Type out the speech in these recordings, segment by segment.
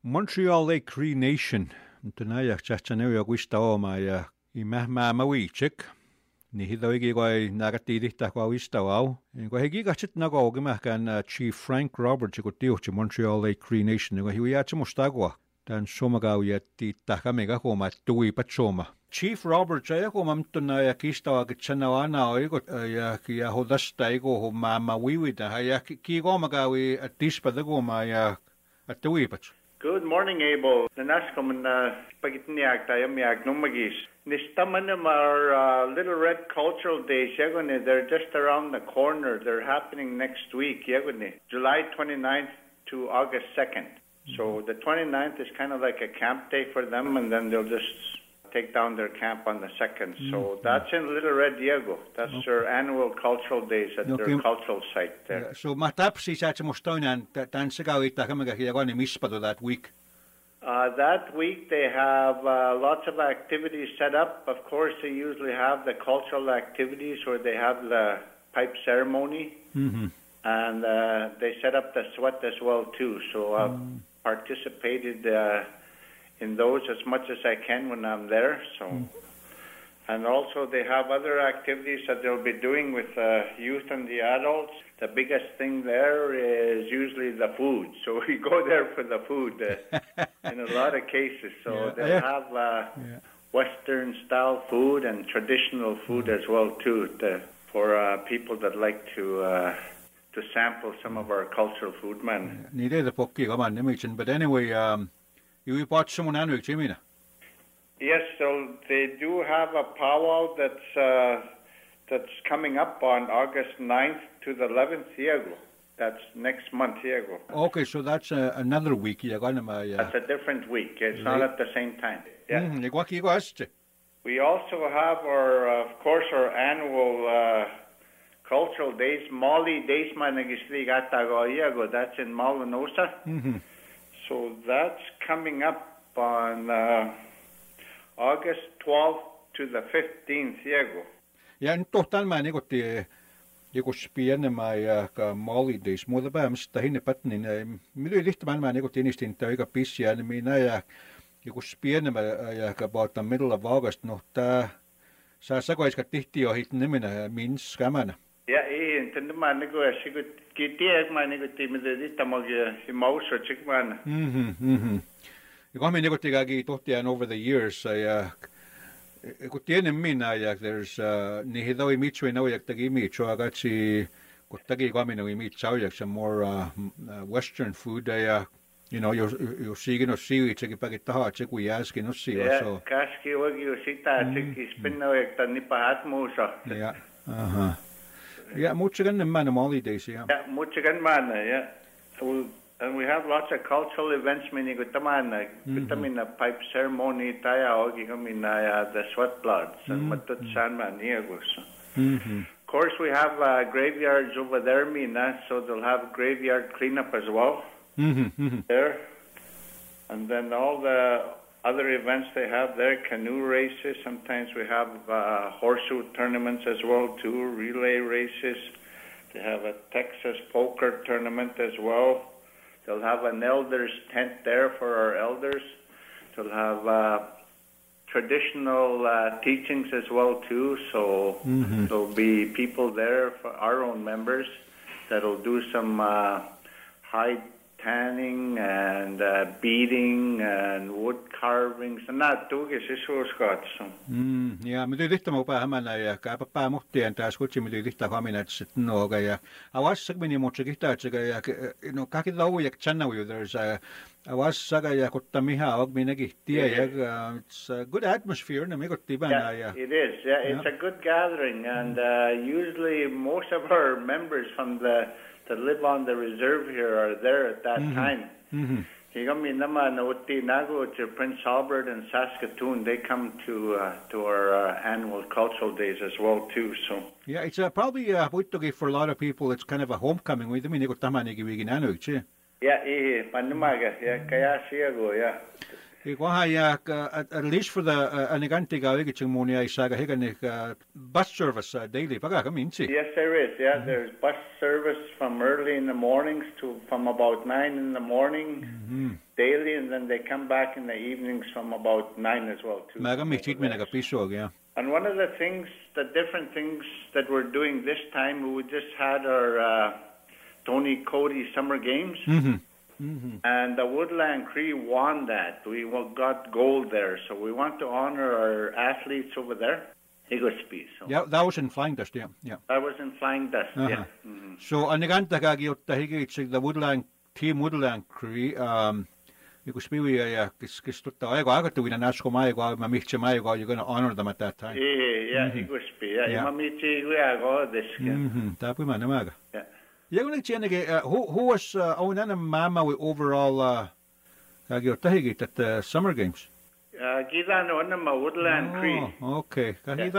Montreal Lake Cree Nation. Tunaya chachaneo guistao maya imahma mawichik. Ni hidoigi goi nagatidihta kwa wistao. Goi higigachit nago gimahkan Chief Frank Roberts gutio chi Montreal Lake Cree Nation. Goi hiwiacha mustagwa. Dan somagao yatti takamega koma tui pachoma. Chief Roberts ay ko mamtuna ya kistawa gitsanawana o ya hodasta igo ho mama wiwida ya kigo magawi at dispa ma ya at tui pach. Good morning, Abel. Nanaskom na pagitniak tayo miag numagis. Nistamanam our Little Red Cultural Days, yagone. They're just around the corner. They're happening next week, yagone. July 29th to August 2nd. So the 29th is kind of like a camp day for them, and then they'll just take down their camp on the 2nd. So that's in Little Red Diego. That's their annual cultural days at their cultural site there. So matapsi sa mostonan tan sigawita kamaga yagone mispado that week. That week they have lots of activities set up. Of course, they usually have the cultural activities where they have the pipe ceremony. Mm-hmm. And they set up the sweat as well, too. So I've participated in those as much as I can when I'm there. So, and also they have other activities that they'll be doing with youth and the adults. The biggest thing there is usually the food. So we go there for the food in a lot of cases. So they'll have Western-style food and traditional food as well, too, for people that like to sample some of our cultural food, man. But anyway, you bought someone annual, Jimina? Yes, so they do have a powwow that's coming up on August 9th to the 11th, Diego. That's next month, Diego. Okay, so that's another week. That's a different week. It's not at the same time. Yeah. We also have of course, our annual cultural days, Mali Days Managisli that's in Malinosa. Mm-hmm. So that's coming up on August 12th to the 15th, Diego. Ja in tohtan mä nikotti jokus pienemmä ja Mali Days, muuta päämistä hinne patnin. Mitä lihtämään mä nikotti inistin töikä pissiä, niin minä ja jokus pienemmä ja about the middle of August, no tää saa sakoiska tihti jo hit nimenä mins kämänä. Ja ei, entä mä niinku sikut kitiek mä nikotti mitä lihtämäkin himaussa tsikmään. Ja kun mä nikotti kaikki tohtiaan over the years ja kun tiedän minä ja there's niihin toi mitsui naujak tagi mitso agatsi kun tagi kaminoi mitsaujak some more western food ja you know you siigin on siivitsekin pakit tahaa tseku jääskin on siiva so. Ja kaski oikeu sitä tsekki spinnaujak tän nipahat muusa. Ja aha. Ja mutsekan mä Mali Days ja. Ja mutsekan mä ja. And we have lots of cultural events, meaning kutamina pipe ceremony, taya ogi kamina the sweat bloods and matut sanman niagos. Of course, we have graveyards over there, mina, so they'll have graveyard cleanup as well there. And then all the other events they have there, canoe races. Sometimes we have horseshoe tournaments as well too, relay races. They have a Texas poker tournament as well. They'll have an elders tent there for our elders. They'll have traditional teachings as well too. So there'll be people there for our own members that'll do some hide tanning and beading and wood carvings and that too is isuuskat. Ja me tyyttä mo päähämänä ja kääpä päämuhtien taas kutsi me tyyttä kaminat sit noga ja awas sagmini mutsi kihtaatsaga ja no kaikki laujak channel there's awas saga ja kotta miha og minäkin tie ja it's a good atmosphere na me kotti bana ja. It is. Yeah, it's a good gathering and usually most of our members from that live on the reserve here are there at that time. To Prince Albert and Saskatoon, they come to our annual cultural days as well too. So yeah, it's probably for a lot of people. It's kind of a homecoming. We mean ko tamani giving anu, yeah, panumaga, yeah, kaya siya yeah. At least for the anigantiga igitchumunia isaga higanik bus service daily paga kaminchi. Yes, there is. Yeah, there's bus service from early in the mornings to from about 9 in the morning daily, and then they come back in the evenings from about 9 as well too. Maga mi chit mi naga pisog, yeah. And one of the different things that we're doing this time, we just had our Tony Cody Summer Games, and the Woodland Cree won that. We got gold there, so we want to honor our athletes over there. Igospi. So. Yeah, that was in Flying Dust, yeah. That was in Flying Dust, yeah. So, aniganta kagi otta higi the Woodland Team Woodland Cree, Igospi, kis tutta aego agatu wina nasko maego, mamiche maego, you're going to honor them at that time. Yeah, Igospi, yeah. Mamiche guago this. Tapu manamaga. Yeah. Who was Aunana Mama with overall kagi otta higi at the Summer Games? Gidano on Woodland Cree. Okay.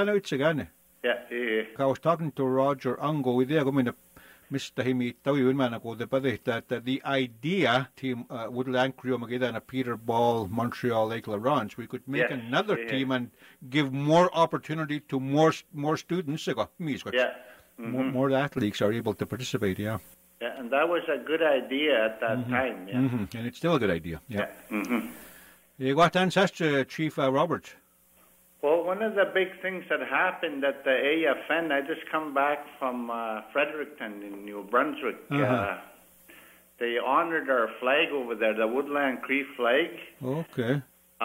I was talking to Roger Ungo with the Mr. Himi Tawimanako, the Paddy, that the idea team Woodland Cree Magida and Peter Ball, Montreal Lake Laurence, we could make another team and give more opportunity to more students. More athletes are able to participate, yeah. Yeah, and that was a good idea at that time, yeah. And it's still a good idea, yeah. What answers, Chief Robert? Well, one of the big things that happened at the AFN, I just come back from Fredericton in New Brunswick. They honored our flag over there, the Woodland Cree flag. Okay.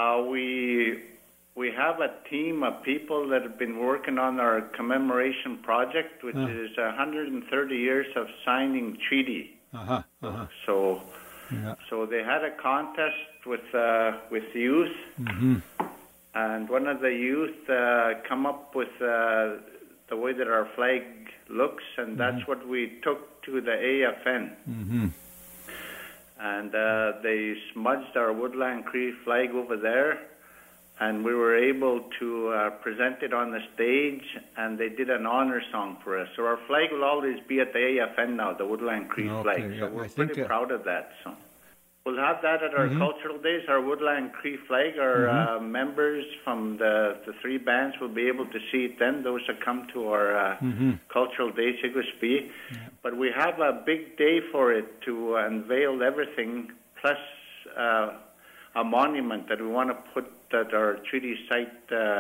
We have a team of people that have been working on our commemoration project, which is 130 years of signing treaty. So they had a contest with youth, and one of the youth come up with the way that our flag looks, and that's what we took to the AFN. And they smudged our Woodland Cree flag over there, and we were able to present it on the stage, and they did an honor song for us. So our flag will always be at the AFN now, the Woodland Cree flag. So we're pretty proud of that. So we'll have that at our cultural days, our Woodland Cree flag. Our members from the three bands will be able to see it then, those that come to our cultural days, Igospi. But we have a big day for it to unveil everything, plus a monument that we want to put at our treaty site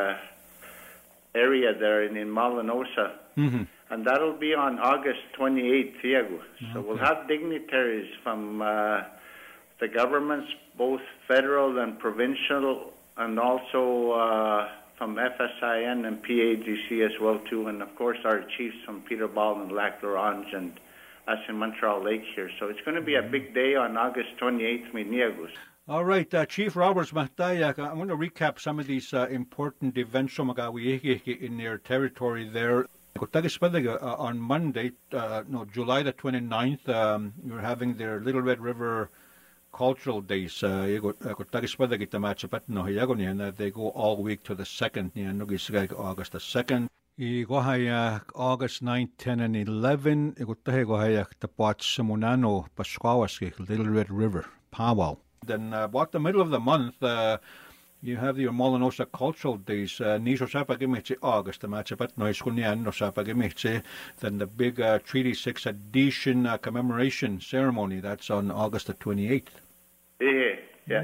area there in Malinosa. And that'll be on August 28th, Thiago. So we'll have dignitaries from the governments, both federal and provincial, and also from FSIN and PAGC as well, too. And, of course, our chiefs from Peterball and Lac La Ronge and us in Montreal Lake here. So it's going to be a big day on August 28th, Miniagus. All right, Chief Roberts Mahtayak, I'm going to recap some of these important events in their territory there. On Monday, July the 29th, you're having their Little Red River Cultural Days. They go all week to the 2nd, August the 2nd. August 9, 10, and 11, Little Red River Powwow. Then about the middle of the month, you have your Malinosa Cultural Days. Then the big Treaty 6 edition commemoration ceremony. That's on August the 28th. Yeah.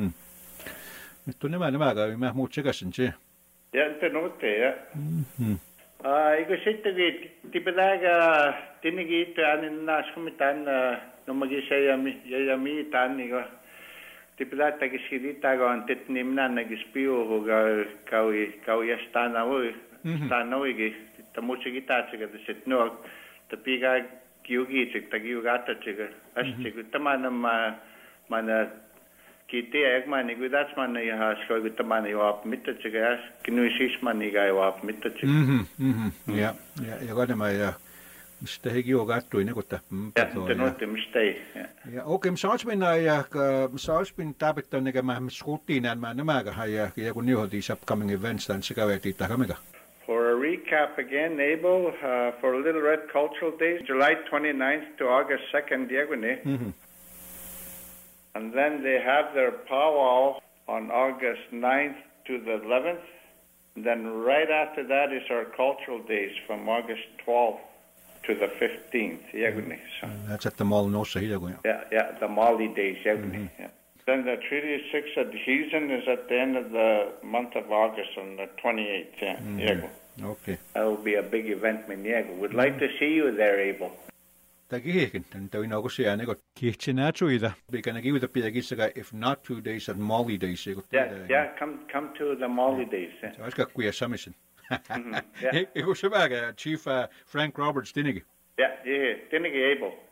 Igo sittagi tipadaga tinigi anin naskumitan no magisayami tan igo tipidata gisidita go antet nimna nagispio ho kawi stana igi tamuchigita chiga the sitno tapiga gyugi chig tagiugata chiga ashtig tamana mana Kiti Egman, that's man, you have showed the money up Mitachigas, Kinuish money guy up Mitachig. Yeah, you got him. Mistake you got to Nicota. The mistake. Yeah, okay, Salzbin Tabita Negama Scotin and Manamaga, you knew these upcoming events and Sigawati Tahamega. For a recap again, Abel, for Little Red Cultural Days, July 29th to August 2nd, Diagonal. And then they have their powwow on August 9th to the 11th. And then right after that is our cultural days from August 12th to the 15th. So, that's at the Malinosa. Yeah, the Mali days. Yeah. Then the Treaty 6 adhesion is at the end of the month of August on the 28th. Yeah. Mm-hmm. Okay. That will be a big event, Miniego. Would like to see you there, Abel. Tagihikin, and tawin ako siya nego kichinacho ida. Bigyan nagi with the pidagisaga if not 2 days at Molly days. Yeah, come to the Molly days. Yeah. So I got kuya submission. Yeah. Iko siya Chief Frank Roberts dinigi. Yeah, dinigi Abel.